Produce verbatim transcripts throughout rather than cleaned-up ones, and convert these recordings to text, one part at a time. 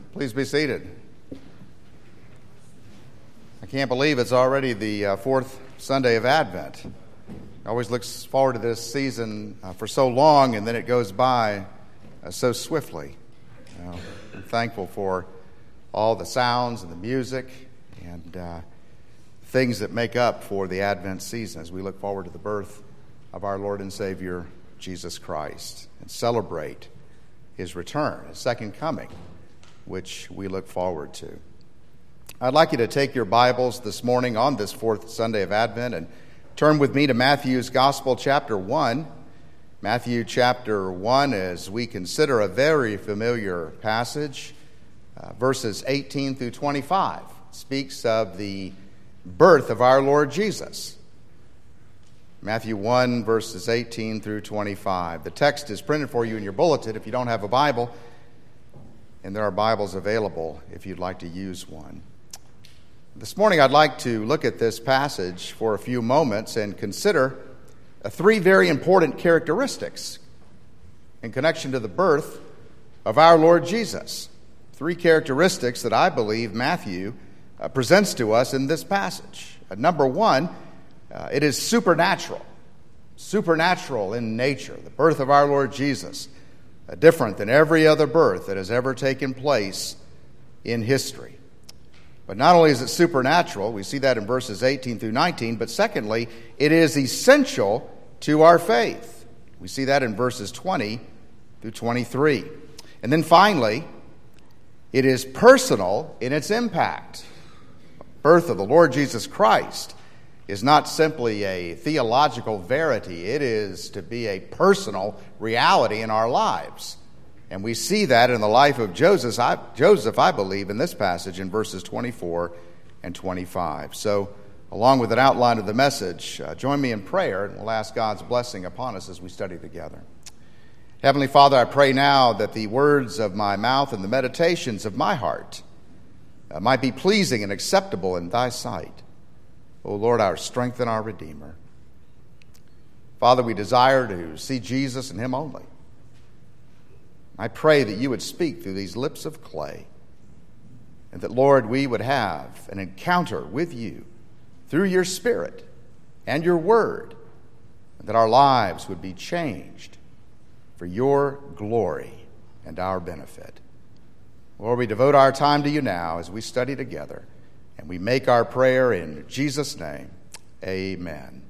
Please be seated. I can't believe it's already the uh, fourth Sunday of Advent. I always look forward to this season uh, for so long, and then it goes by uh, so swiftly. You know, I'm thankful for all the sounds and the music and uh, things that make up for the Advent season as we look forward to the birth of our Lord and Savior, Jesus Christ, and celebrate His return, His second coming, which we look forward to. I'd like you to take your Bibles this morning on this fourth Sunday of Advent and turn with me to Matthew's Gospel, chapter one. Matthew chapter one, as we consider a very familiar passage, uh, verses eighteen through twenty-five, speaks of the birth of our Lord Jesus. Matthew one, verses eighteen through twenty-five. The text is printed for you in your bulletin if you don't have a Bible, and there are Bibles available if you'd like to use one. This morning I'd like to look at this passage for a few moments and consider uh, three very important characteristics in connection to the birth of our Lord Jesus. Three characteristics that I believe Matthew uh, presents to us in this passage. Uh, number one, Uh, it is supernatural, supernatural in nature. The birth of our Lord Jesus, uh, different than every other birth that has ever taken place in history. But not only is it supernatural, we see that in verses eighteen through nineteen, but secondly, it is essential to our faith. We see that in verses twenty through twenty-three. And then finally, it is personal in its impact. The birth of the Lord Jesus Christ is not simply a theological verity. It is to be a personal reality in our lives. And we see that in the life of Joseph, I, Joseph, I believe, in this passage in verses twenty-four and twenty-five. So, along with an outline of the message, uh, join me in prayer, and we'll ask God's blessing upon us as we study together. Heavenly Father, I pray now that the words of my mouth and the meditations of my heart uh, might be pleasing and acceptable in Thy sight. O Lord, our strength and our Redeemer. Father, we desire to see Jesus and Him only. I pray that You would speak through these lips of clay, and that, Lord, we would have an encounter with You through Your Spirit and Your Word, and that our lives would be changed for Your glory and our benefit. Lord, we devote our time to You now as we study together. And we make our prayer in Jesus' name. Amen.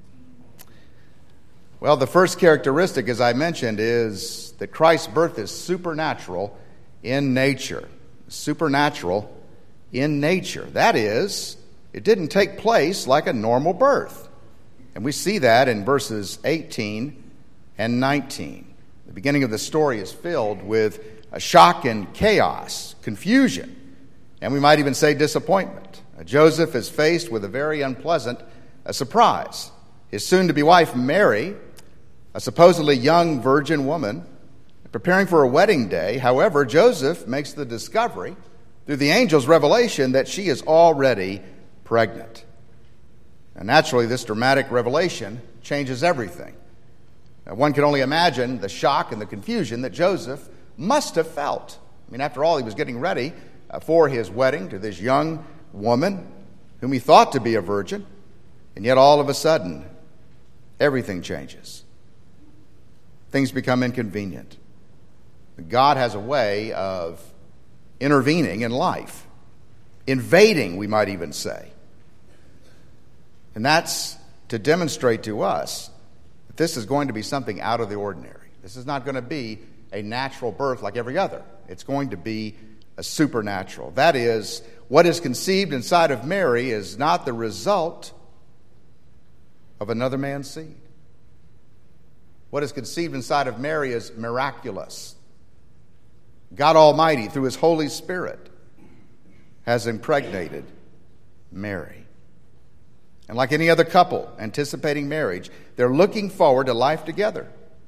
Well, the first characteristic, as I mentioned, is that Christ's birth is supernatural in nature. Supernatural in nature. That is, it didn't take place like a normal birth. And we see that in verses eighteen and nineteen. The beginning of the story is filled with a shock and chaos, confusion, and we might even say disappointment. Joseph is faced with a very unpleasant uh, surprise. His soon-to-be wife, Mary, a supposedly young virgin woman, preparing for a wedding day. However, Joseph makes the discovery through the angel's revelation that she is already pregnant. And naturally, this dramatic revelation changes everything. Now, one can only imagine the shock and the confusion that Joseph must have felt. I mean, after all, he was getting ready uh, for his wedding to this young woman whom he thought to be a virgin, and yet all of a sudden, everything changes. Things become inconvenient. God has a way of intervening in life, invading, we might even say. And that's to demonstrate to us that this is going to be something out of the ordinary. This is not going to be a natural birth like every other. It's going to be a supernatural. That is, what is conceived inside of Mary is not the result of another man's seed. What is conceived inside of Mary is miraculous. God Almighty, through His Holy Spirit, has impregnated Mary. And like any other couple anticipating marriage, they're looking forward to life together.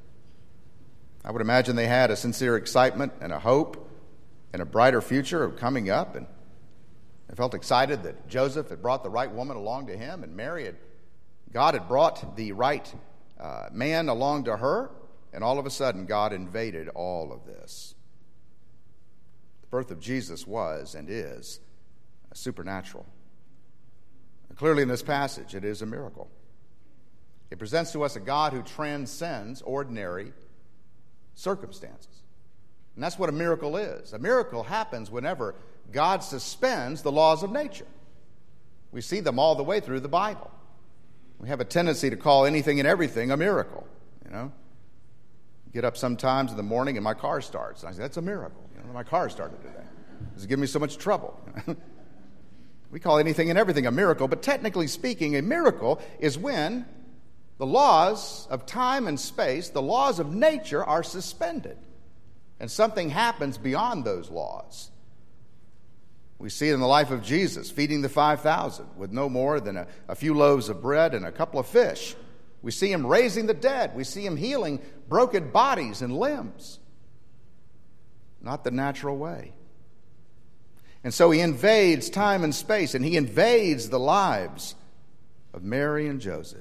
I would imagine they had a sincere excitement and a hope and a brighter future coming up, and I felt excited that Joseph had brought the right woman along to him, and Mary had, God had brought the right uh, man along to her, and all of a sudden God invaded all of this. birth of Jesus was and is supernatural. Clearly in this passage, it is a miracle. It presents to us a God who transcends ordinary circumstances. And that's what a miracle is. A miracle happens whenever God suspends the laws of nature. We see them all the way through the Bible. We have a tendency to call anything and everything a miracle, you know. Get up sometimes in the morning and my car starts. And I say, that's a miracle. You know, my car started today. It's giving me so much trouble. We call anything and everything a miracle, but technically speaking, a miracle is when the laws of time and space, the laws of nature are suspended, and something happens beyond those laws. We see it in the life of Jesus, feeding the five thousand with no more than a, a few loaves of bread and a couple of fish. We see him raising the dead. We see him healing broken bodies and limbs. Not the natural way. And so he invades time and space, and he invades the lives of Mary and Joseph.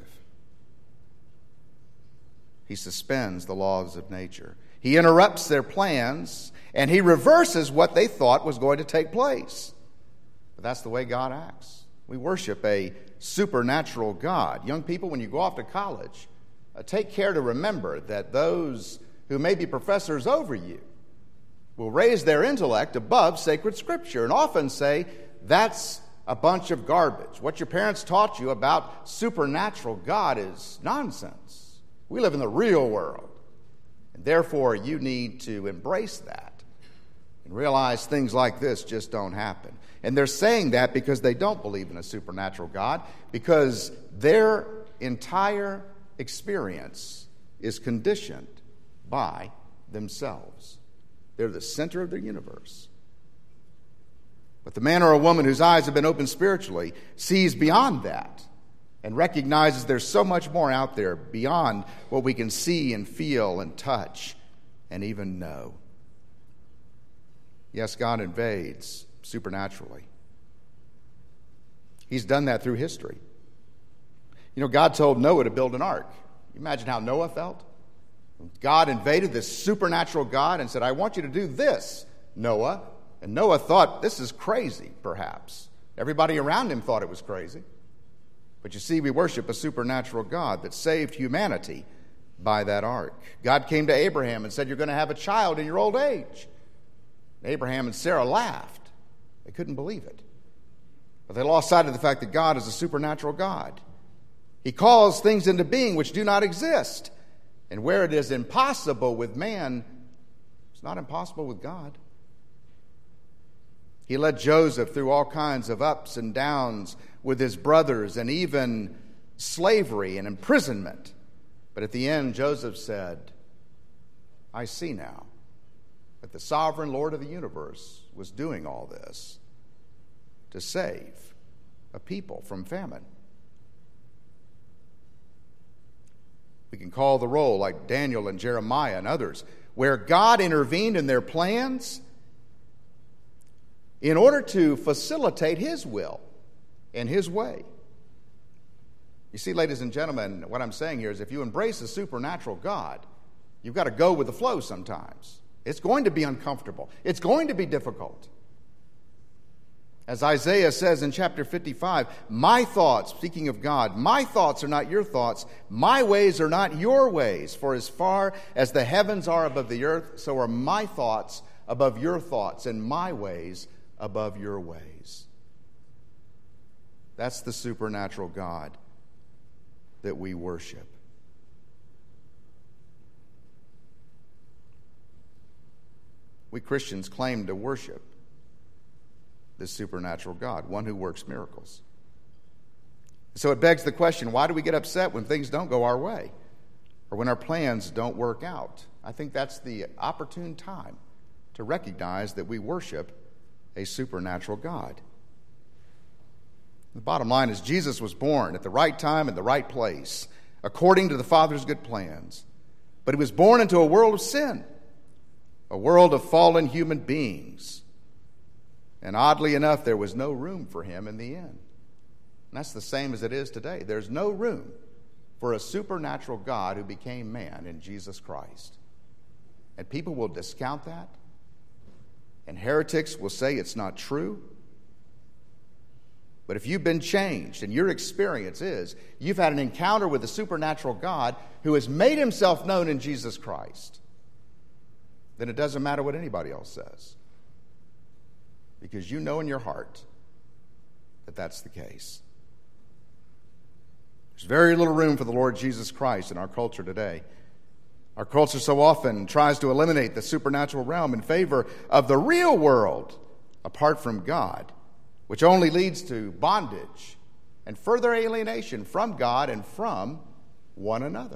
He suspends the laws of nature. He interrupts their plans, and he reverses what they thought was going to take place. But that's the way God acts. We worship a supernatural God. Young people, when you go off to college, uh, take care to remember that those who may be professors over you will raise their intellect above sacred Scripture and often say, that's a bunch of garbage. What your parents taught you about supernatural God is nonsense. We live in the real world, and therefore you need to embrace that and realize things like this just don't happen. And they're saying that because they don't believe in a supernatural God, because their entire experience is conditioned by themselves. They're the center of their universe. But the man or a woman whose eyes have been opened spiritually sees beyond that and recognizes there's so much more out there beyond what we can see and feel and touch and even know. Yes, God invades supernaturally. He's done that through history. You know, God told Noah to build an ark. You imagine how Noah felt? God invaded this supernatural God and said, I want you to do this, Noah. And Noah thought, this is crazy, perhaps. Everybody around him thought it was crazy. But you see, we worship a supernatural God that saved humanity by that ark. God came to Abraham and said, you're going to have a child in your old age. Abraham and Sarah laughed. They couldn't believe it. But they lost sight of the fact that God is a supernatural God. He calls things into being which do not exist. And where it is impossible with man, it's not impossible with God. He led Joseph through all kinds of ups and downs with his brothers and even slavery and imprisonment. But at the end, Joseph said, I see now that the sovereign Lord of the universe was doing all this to save a people from famine. We can call the roll like Daniel and Jeremiah and others, where God intervened in their plans in order to facilitate his will and his way. You see, ladies and gentlemen, what I'm saying here is if you embrace a supernatural God, you've got to go with the flow sometimes. It's going to be uncomfortable. It's going to be difficult. As Isaiah says in chapter fifty-five, my thoughts, speaking of God, my thoughts are not your thoughts, my ways are not your ways. For as far as the heavens are above the earth, so are my thoughts above your thoughts, and my ways above your ways. That's the supernatural God that we worship. We Christians claim to worship this supernatural God, one who works miracles. So it begs the question, why do we get upset when things don't go our way or when our plans don't work out? I think that's the opportune time to recognize that we worship a supernatural God. The bottom line is Jesus was born at the right time and the right place, according to the Father's good plans. But he was born into a world of sin, a world of fallen human beings. And oddly enough, there was no room for him in the end. And that's the same as it is today. There's no room for a supernatural God who became man in Jesus Christ. And people will discount that. And heretics will say it's not true. But if you've been changed and your experience is you've had an encounter with a supernatural God who has made himself known in Jesus Christ, then it doesn't matter what anybody else says. Because you know in your heart that that's the case. There's very little room for the Lord Jesus Christ in our culture today. Our culture so often tries to eliminate the supernatural realm in favor of the real world apart from God, which only leads to bondage and further alienation from God and from one another.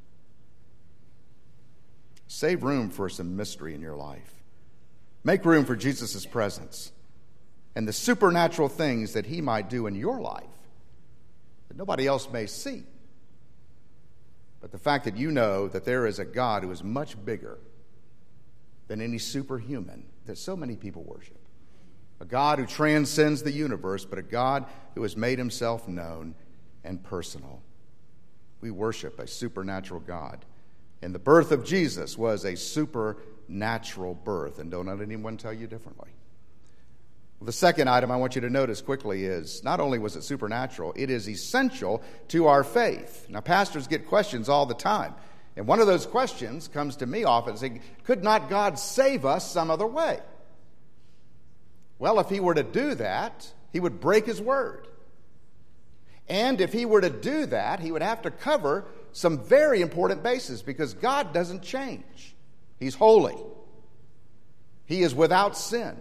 Save room for some mystery in your life. Make room for Jesus' presence and the supernatural things that he might do in your life that nobody else may see. But the fact that you know that there is a God who is much bigger than any superhuman that so many people worship. A God who transcends the universe, but a God who has made himself known and personal. We worship a supernatural God. And the birth of Jesus was a supernatural birth. And don't let anyone tell you differently. Well, the second item I want you to notice quickly is not only was it supernatural, it is essential to our faith. Now, pastors get questions all the time. And one of those questions comes to me often saying, could not God save us some other way? Well, if he were to do that, he would break his word. And if he were to do that, he would have to cover some very important bases because God doesn't change. He's holy. He is without sin.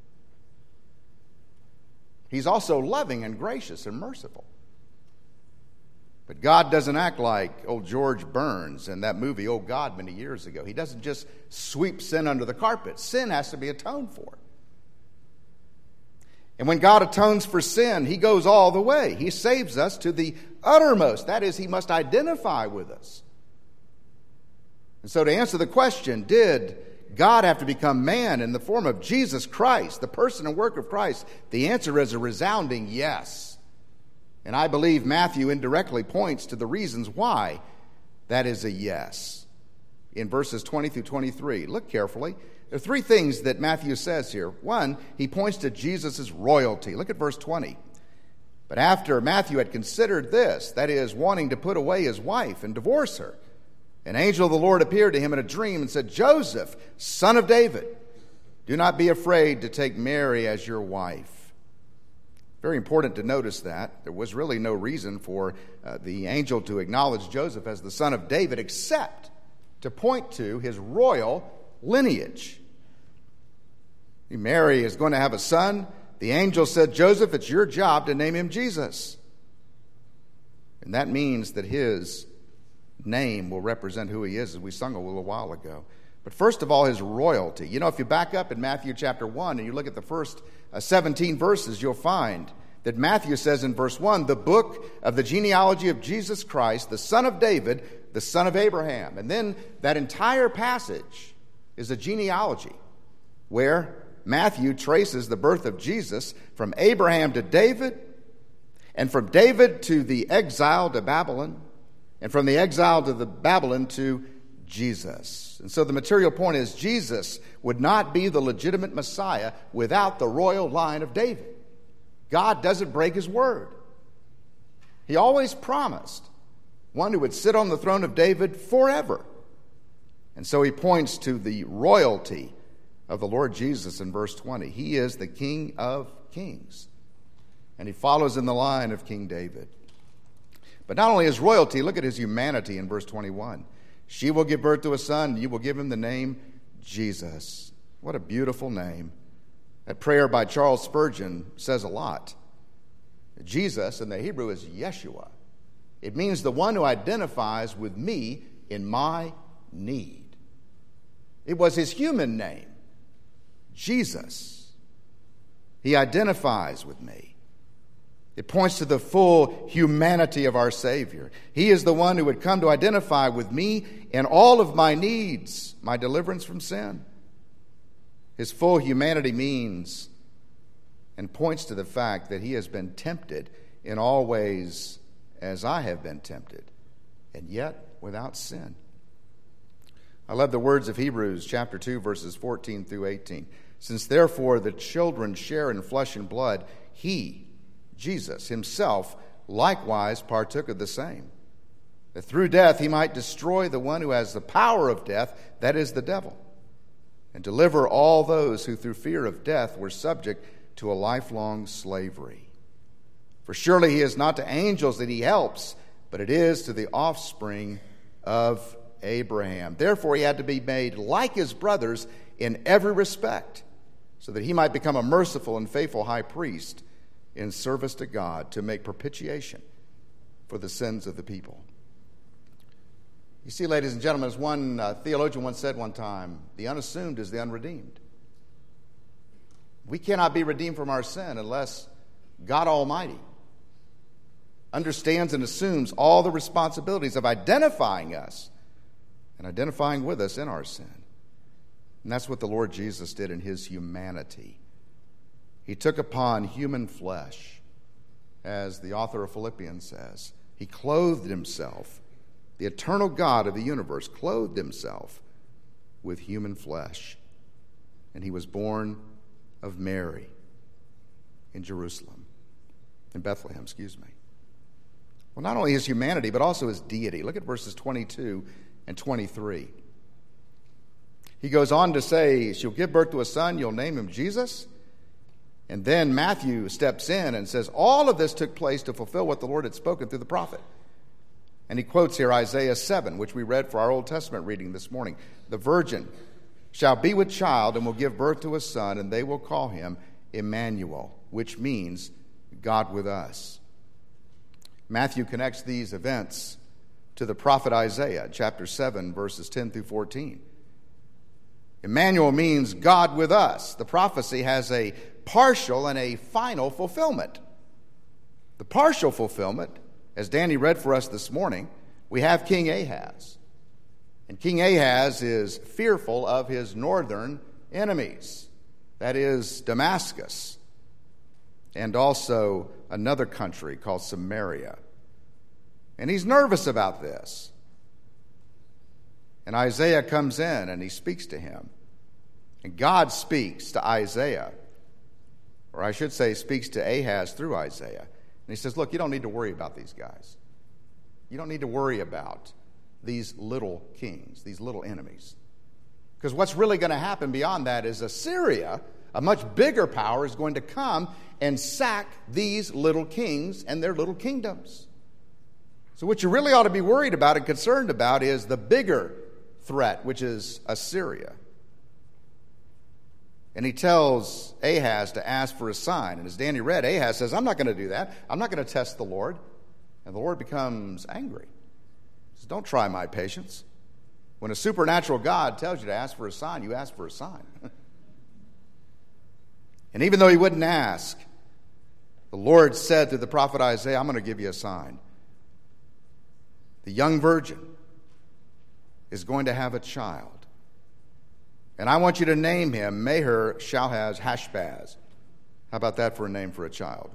He's also loving and gracious and merciful. But God doesn't act like old George Burns in that movie, Oh God, many years ago. He doesn't just sweep sin under the carpet. Sin has to be atoned for. And when God atones for sin, he goes all the way. He saves us to the uttermost. That is, he must identify with us. And so to answer the question, did God have to become man in the form of Jesus Christ, the person and work of Christ? The answer is a resounding yes. And I believe Matthew indirectly points to the reasons why that is a yes. In verses twenty through twenty-three, look carefully. There are three things that Matthew says here. One, he points to Jesus' royalty. Look at verse twenty. But after Matthew had considered this, that is, wanting to put away his wife and divorce her, an angel of the Lord appeared to him in a dream and said, Joseph, son of David, do not be afraid to take Mary as your wife. Very important to notice that. There was really no reason for uh, the angel to acknowledge Joseph as the son of David except to point to his royal lineage. Mary is going to have a son. The angel said, Joseph, it's your job to name him Jesus. And that means that his name will represent who he is, as we sung a little while ago. But first of all, his royalty. You know, if you back up in Matthew chapter one and you look at the first uh, seventeen verses, you'll find that Matthew says in verse one, the book of the genealogy of Jesus Christ, the son of David, the son of Abraham. And then that entire passage is a genealogy where Matthew traces the birth of Jesus from Abraham to David, and from David to the exile to Babylon, and from the exile to the Babylon to Jesus. And so the material point is Jesus would not be the legitimate Messiah without the royal line of David. God doesn't break his word. He always promised one who would sit on the throne of David forever. And so he points to the royalty of the Lord Jesus in verse twenty. He is the King of kings. And he follows in the line of King David. But not only his royalty, look at his humanity in verse twenty-one. She will give birth to a son, and you will give him the name Jesus. What a beautiful name. That prayer by Charles Spurgeon says a lot. Jesus in the Hebrew is Yeshua. It means the one who identifies with me in my need. It was his human name, Jesus. He identifies with me. It points to the full humanity of our Savior. He is the one who would come to identify with me in all of my needs, my deliverance from sin. His full humanity means and points to the fact that he has been tempted in all ways as I have been tempted, and yet without sin. I love the words of Hebrews chapter two, verses fourteen through eighteen. Since therefore the children share in flesh and blood, he, Jesus, himself likewise partook of the same, that through death he might destroy the one who has the power of death, that is the devil, and deliver all those who through fear of death were subject to a lifelong slavery. For surely he is not to angels that he helps, but it is to the offspring of Abraham. Therefore he had to be made like his brothers in every respect, so that he might become a merciful and faithful high priest in service to God to make propitiation for the sins of the people. You see, ladies and gentlemen, as one uh, theologian once said one time, the unassumed is the unredeemed. We cannot be redeemed from our sin unless God Almighty understands and assumes all the responsibilities of identifying us and identifying with us in our sin. And that's what the Lord Jesus did in his humanity. He took upon human flesh, as the author of Philippians says. He clothed himself. The eternal God of the universe clothed himself with human flesh. And he was born of Mary in Jerusalem, in Bethlehem, excuse me. Well, not only his humanity, but also his deity. Look at verses twenty-two and twenty-three. He goes on to say, she'll give birth to a son, you'll name him Jesus. And then Matthew steps in and says, all of this took place to fulfill what the Lord had spoken through the prophet. And he quotes here Isaiah seven, which we read for our Old Testament reading this morning. The virgin shall be with child and will give birth to a son, and they will call him Emmanuel, which means God with us. Matthew connects these events to the prophet Isaiah, chapter seven, verses ten through fourteen. Emmanuel means God with us. The prophecy has a partial and a final fulfillment. The partial fulfillment, as Danny read for us this morning, we have King Ahaz. And King Ahaz is fearful of his northern enemies. That is Damascus. And also another country called Samaria. And he's nervous about this. And Isaiah comes in and he speaks to him. And God speaks to Isaiah. Or I should say, speaks to Ahaz through Isaiah. And he says, look, you don't need to worry about these guys. You don't need to worry about these little kings, these little enemies. Because what's really going to happen beyond that is Assyria, a much bigger power, is going to come and sack these little kings and their little kingdoms. So what you really ought to be worried about and concerned about is the bigger threat, which is Assyria. And he tells Ahaz to ask for a sign. And as Danny read, Ahaz says, I'm not going to do that. I'm not going to test the Lord. And the Lord becomes angry. He says, don't try my patience. When a supernatural God tells you to ask for a sign, you ask for a sign. And even though he wouldn't ask, the Lord said to the prophet Isaiah, I'm going to give you a sign. The young virgin is going to have a child. And I want you to name him Maher Shalhaz Hashbaz. How about that for a name for a child?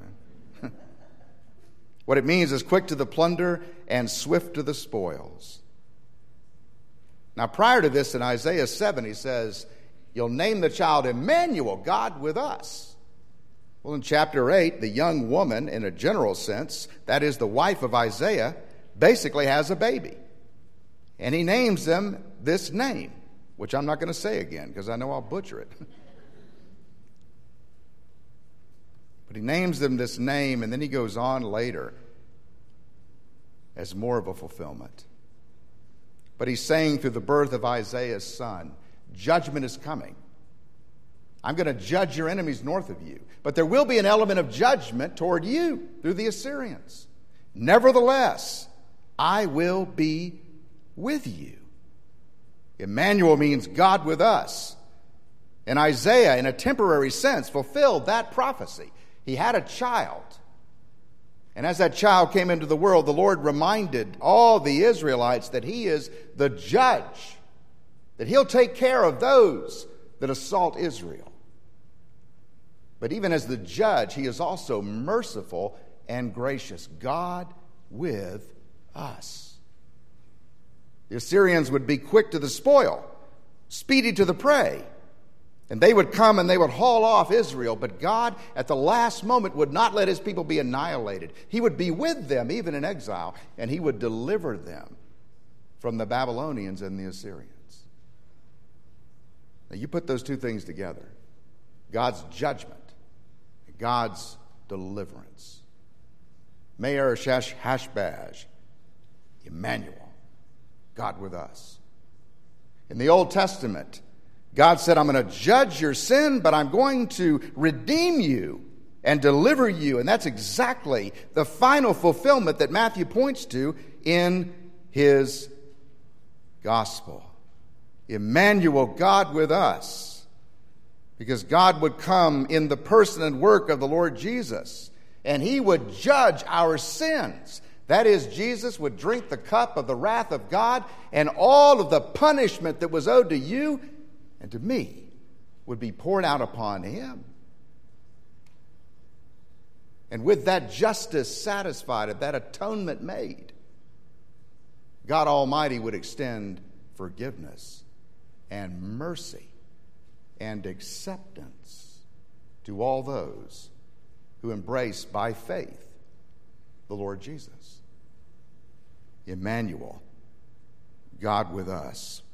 What it means is quick to the plunder and swift to the spoils. Now, prior to this, in Isaiah seven, he says, you'll name the child Emmanuel, God with us. Well, in chapter eight, the young woman, in a general sense, that is the wife of Isaiah, basically has a baby. And he names them this name, which I'm not going to say again because I know I'll butcher it. But he names them this name, and then he goes on later as more of a fulfillment. But he's saying through the birth of Isaiah's son, judgment is coming. I'm going to judge your enemies north of you. But there will be an element of judgment toward you through the Assyrians. Nevertheless, I will be with you. Emmanuel means God with us. And Isaiah, in a temporary sense, fulfilled that prophecy. He had a child. And as that child came into the world, the Lord reminded all the Israelites that he is the judge, that he'll take care of those that assault Israel. But even as the judge, he is also merciful and gracious. God with us. The Assyrians would be quick to the spoil, speedy to the prey. And they would come and they would haul off Israel, but God at the last moment would not let his people be annihilated. He would be with them even in exile, and he would deliver them from the Babylonians and the Assyrians. Now you put those two things together, God's judgment, God's deliverance. Me'er Shesh Hashbaz, Emmanuel, God with us. In the Old Testament, God said, I'm going to judge your sin, but I'm going to redeem you and deliver you. And that's exactly the final fulfillment that Matthew points to in his gospel. Emmanuel, God with us. Because God would come in the person and work of the Lord Jesus, and he would judge our sins. That is, Jesus would drink the cup of the wrath of God, and all of the punishment that was owed to you and to me would be poured out upon him. And with that justice satisfied, and that atonement made, God Almighty would extend forgiveness and mercy and acceptance to all those who embrace by faith the Lord Jesus. Emmanuel, God with us.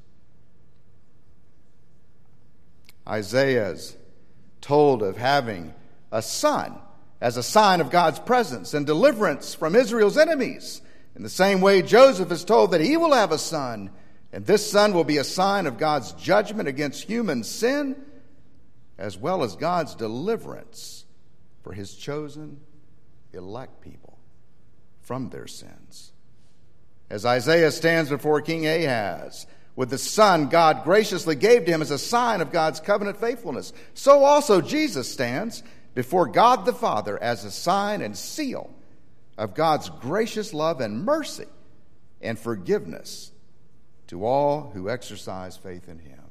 Isaiah's told of having a son as a sign of God's presence and deliverance from Israel's enemies. In the same way, Joseph is told that he will have a son, and this son will be a sign of God's judgment against human sin, as well as God's deliverance for his chosen, elect people from their sins. As Isaiah stands before King Ahaz with the son God graciously gave to him as a sign of God's covenant faithfulness, so also Jesus stands before God the Father as a sign and seal of God's gracious love and mercy and forgiveness to all who exercise faith in him.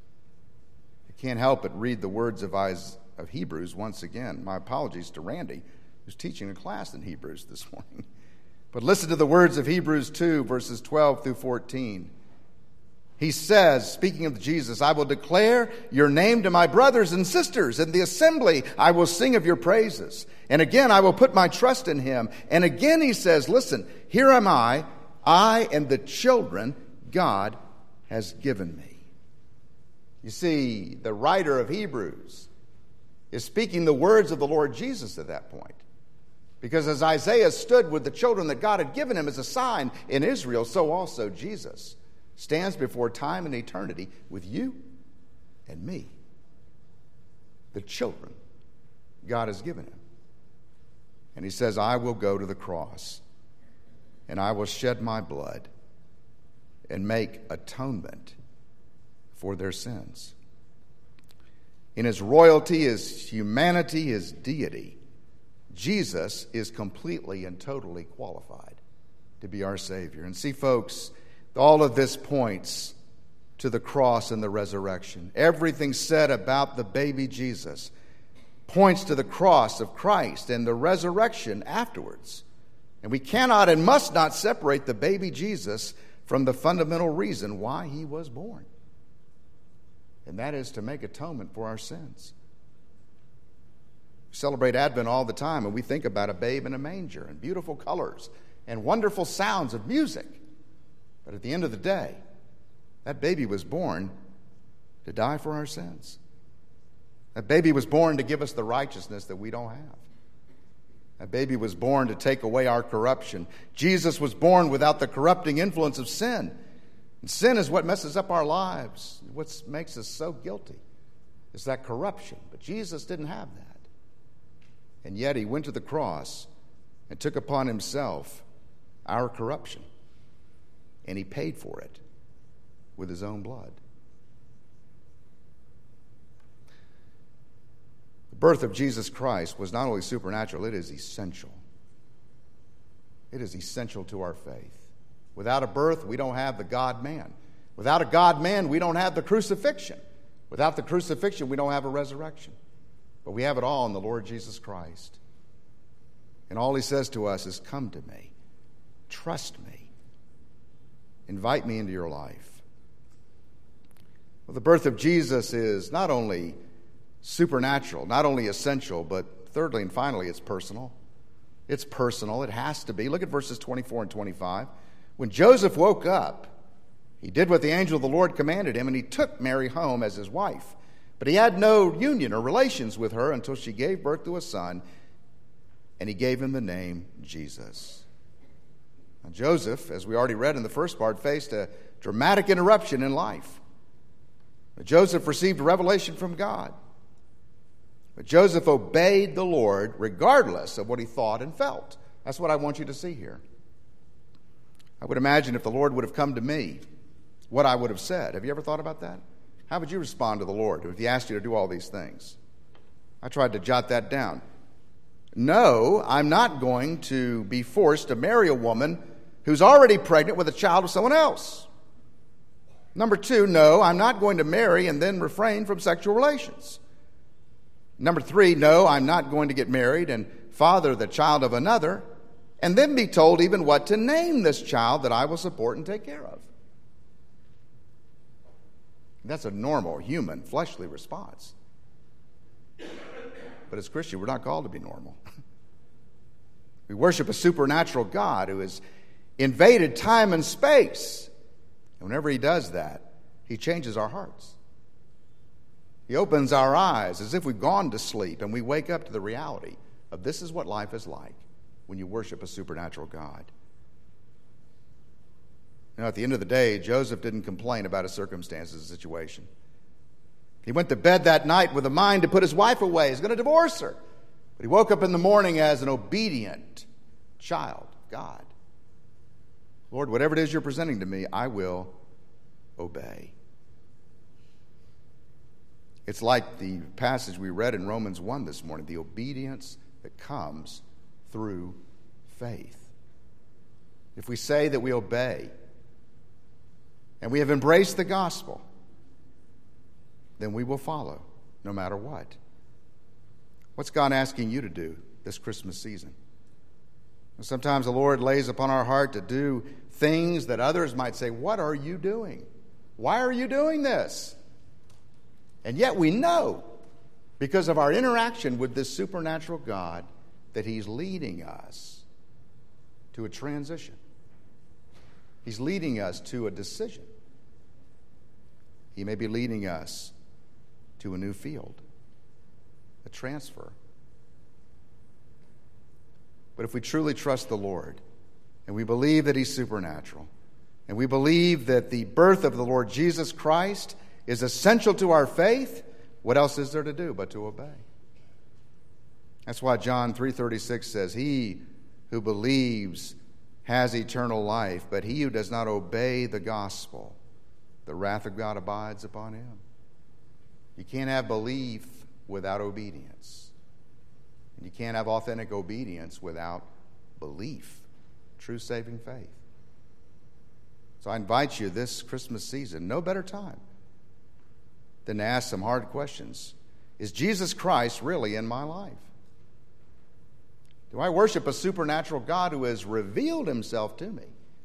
I can't help but read the words of, Isaiah, of Hebrews once again. My apologies to Randy, who's teaching a class in Hebrews this morning. But listen to the words of Hebrews two, verses twelve through fourteen. He says, speaking of Jesus, I will declare your name to my brothers and sisters. In the assembly I will sing of your praises. And again I will put my trust in him. And again he says, listen, here am I, I and the children God has given me. You see, the writer of Hebrews is speaking the words of the Lord Jesus at that point. Because as Isaiah stood with the children that God had given him as a sign in Israel, so also Jesus stands before time and eternity with you and me, the children God has given him. And he says, I will go to the cross, and I will shed my blood and make atonement for their sins. In his royalty, his humanity, his deity, Jesus is completely and totally qualified to be our Savior. And see, folks, all of this points to the cross and the resurrection. Everything said about the baby Jesus points to the cross of Christ and the resurrection afterwards. And we cannot and must not separate the baby Jesus from the fundamental reason why he was born. And that is to make atonement for our sins. We celebrate Advent all the time, and we think about a babe in a manger and beautiful colors and wonderful sounds of music. But at the end of the day, that baby was born to die for our sins. That baby was born to give us the righteousness that we don't have. That baby was born to take away our corruption. Jesus was born without the corrupting influence of sin. And sin is what messes up our lives. What makes us so guilty is that corruption. But Jesus didn't have that. And yet he went to the cross and took upon himself our corruption. And he paid for it with his own blood. The birth of Jesus Christ was not only supernatural, it is essential. It is essential to our faith. Without a birth, we don't have the God-man. Without a God-man, we don't have the crucifixion. Without the crucifixion, we don't have a resurrection. But we have it all in the Lord Jesus Christ. And all he says to us is, come to me. Trust me. Invite me into your life. Well, the birth of Jesus is not only supernatural, not only essential, but thirdly and finally, it's personal. It's personal. It has to be. Look at verses twenty-four and twenty-five. When Joseph woke up, he did what the angel of the Lord commanded him, and he took Mary home as his wife. But he had no union or relations with her until she gave birth to a son, and he gave him the name Jesus. Now, Joseph, as we already read in the first part, faced a dramatic interruption in life. But Joseph received a revelation from God. But Joseph obeyed the Lord regardless of what he thought and felt. That's what I want you to see here. I would imagine if the Lord would have come to me, what I would have said. Have you ever thought about that? How would you respond to the Lord if he asked you to do all these things? I tried to jot that down. No, I'm not going to be forced to marry a woman who's already pregnant with a child of someone else. Number two, no, I'm not going to marry and then refrain from sexual relations. Number three, no, I'm not going to get married and father the child of another and then be told even what to name this child that I will support and take care of. That's a normal, human, fleshly response. But as Christians, we're not called to be normal. We worship a supernatural God who has invaded time and space. And whenever he does that, he changes our hearts. He opens our eyes as if we've gone to sleep, and we wake up to the reality of this is what life is like when you worship a supernatural God. Now, at the end of the day, Joseph didn't complain about his circumstances and situation. He went to bed that night with a mind to put his wife away. He's going to divorce her. But he woke up in the morning as an obedient child of God. Lord, whatever it is you're presenting to me, I will obey. It's like the passage we read in Romans one this morning, the obedience that comes through faith. If we say that we obey and we have embraced the gospel, then we will follow no matter what. What's God asking you to do this Christmas season? Sometimes the Lord lays upon our heart to do things that others might say, what are you doing? Why are you doing this? And yet we know, because of our interaction with this supernatural God, that he's leading us to a transition. He's leading us to a decision. He may be leading us to a new field, a transfer. But if we truly trust the Lord, and we believe that he's supernatural, and we believe that the birth of the Lord Jesus Christ is essential to our faith, what else is there to do but to obey? That's why John three thirty-six says, he who believes has eternal life, but he who does not obey the gospel, the wrath of God abides upon him. You can't have belief without obedience. And you can't have authentic obedience without belief, true saving faith. So I invite you this Christmas season, no better time than to ask some hard questions. Is Jesus Christ really in my life? Do I worship a supernatural God who has revealed himself to me?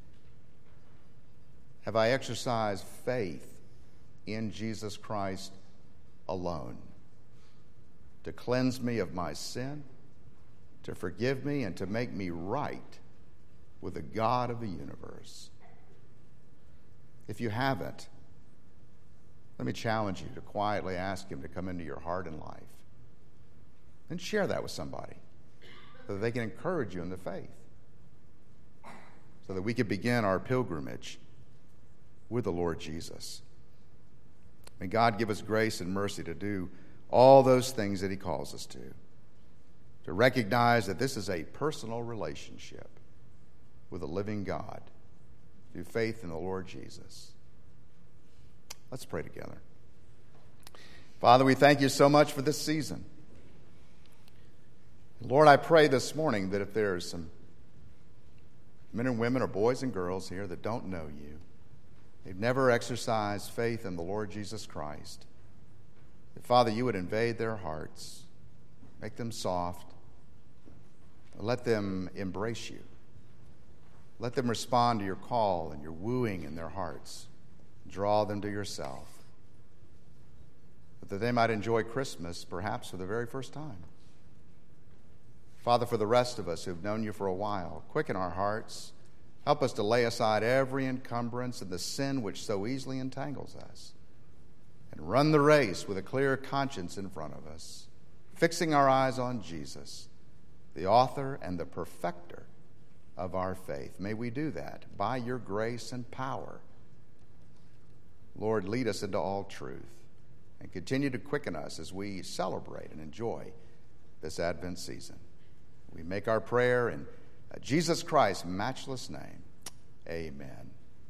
Have I exercised faith in Jesus Christ alone to cleanse me of my sin, to forgive me, and to make me right with the God of the universe? If you haven't, let me challenge you to quietly ask him to come into your heart and life. And share that with somebody so that they can encourage you in the faith, so that we can begin our pilgrimage with the Lord Jesus. May God give us grace and mercy to do all those things that he calls us to. To recognize that this is a personal relationship with a living God through faith in the Lord Jesus. Let's pray together. Father, we thank you so much for this season. Lord, I pray this morning that if there's some men and women or boys and girls here that don't know you, they've never exercised faith in the Lord Jesus Christ, that, Father, you would invade their hearts, make them soft, let them embrace you. Let them respond to your call and your wooing in their hearts. Draw them to yourself. that they might enjoy Christmas perhaps for the very first time. Father, for the rest of us who've known you for a while, quicken our hearts. Help us to lay aside every encumbrance and the sin which so easily entangles us, and run the race with a clear conscience in front of us, fixing our eyes on Jesus, the author and the perfecter of our faith. May we do that by your grace and power. Lord, lead us into all truth and continue to quicken us as we celebrate and enjoy this Advent season. We make our prayer in Jesus Christ's matchless name. Amen.